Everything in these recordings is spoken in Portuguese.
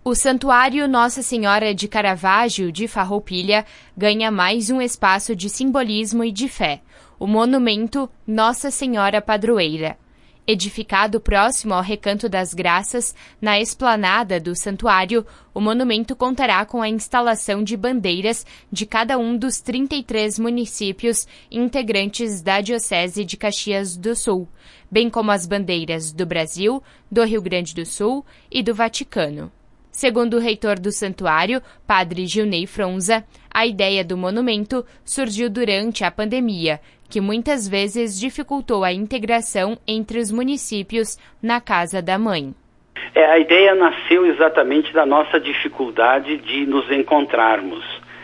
O Santuário Nossa Senhora de Caravaggio de Farroupilha ganha mais um espaço de simbolismo e de fé, o monumento Nossa Senhora Padroeira. Edificado próximo ao Recanto das Graças, na esplanada do santuário, o monumento contará com a instalação de bandeiras de cada um dos 33 municípios integrantes da Diocese de Caxias do Sul, bem como as bandeiras do Brasil, do Rio Grande do Sul e do Vaticano. Segundo o reitor do santuário, Padre Gilney Fronza, a ideia do monumento surgiu durante a pandemia, que muitas vezes dificultou a integração entre os municípios na Casa da Mãe. A ideia nasceu exatamente da nossa dificuldade de nos encontrarmos,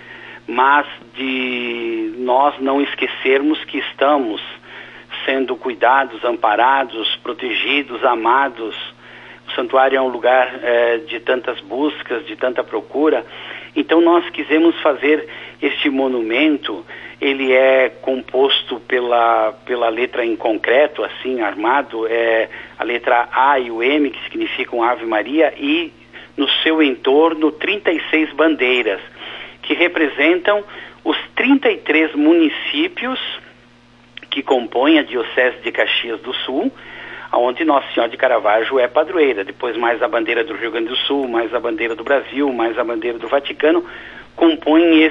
mas de nós não esquecermos que estamos sendo cuidados, amparados, protegidos, amados. O santuário é um lugar de tantas buscas, de tanta procura. Então nós quisemos fazer este monumento. Ele é composto pela letra em concreto, assim, armado, a letra A e o M, que significam Ave Maria, e no seu entorno 36 bandeiras, que representam os 33 municípios que compõem a Diocese de Caxias do Sul, onde Nossa Senhora de Caravaggio é padroeira. Depois mais a bandeira do Rio Grande do Sul, mais a bandeira do Brasil, mais a bandeira do Vaticano, compõem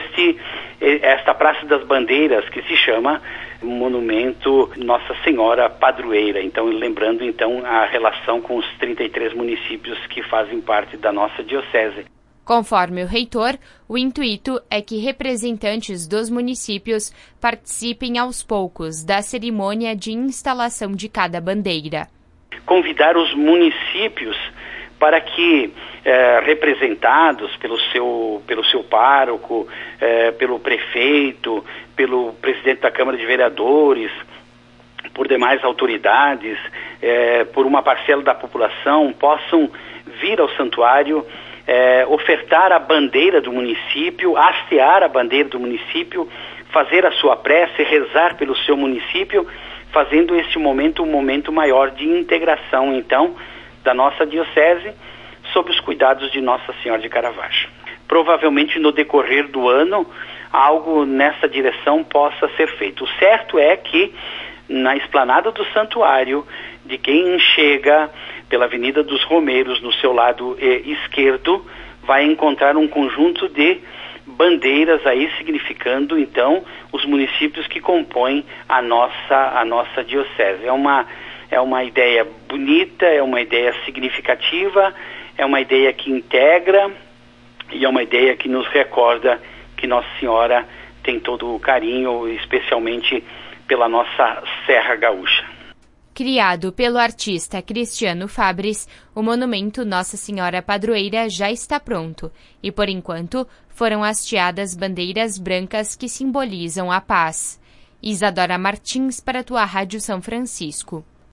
esta Praça das Bandeiras, que se chama Monumento Nossa Senhora Padroeira. Então, lembrando então a relação com os 33 municípios que fazem parte da nossa diocese. Conforme o reitor, o intuito é que representantes dos municípios participem aos poucos da cerimônia de instalação de cada bandeira. Convidar os municípios para que, representados pelo seu pároco, pelo prefeito, pelo presidente da Câmara de Vereadores, por demais autoridades, por uma parcela da população, possam vir ao santuário, ofertar a bandeira do município, hastear a bandeira do município, fazer a sua prece, rezar pelo seu município, fazendo este momento um momento maior de integração, então, da nossa diocese, sob os cuidados de Nossa Senhora de Caravaggio. Provavelmente no decorrer do ano, algo nessa direção possa ser feito. O certo é que na esplanada do santuário, de quem chega pela Avenida dos Romeiros, no seu lado esquerdo, vai encontrar um conjunto de bandeiras aí significando, então, os municípios que compõem a nossa diocese. É uma ideia bonita, é uma ideia significativa, é uma ideia que integra e é uma ideia que nos recorda que Nossa Senhora tem todo o carinho, especialmente pela nossa Serra Gaúcha. Criado pelo artista Cristiano Fabris, o monumento Nossa Senhora Padroeira já está pronto e, por enquanto, foram hasteadas bandeiras brancas que simbolizam a paz. Isadora Martins para a tua Rádio São Francisco.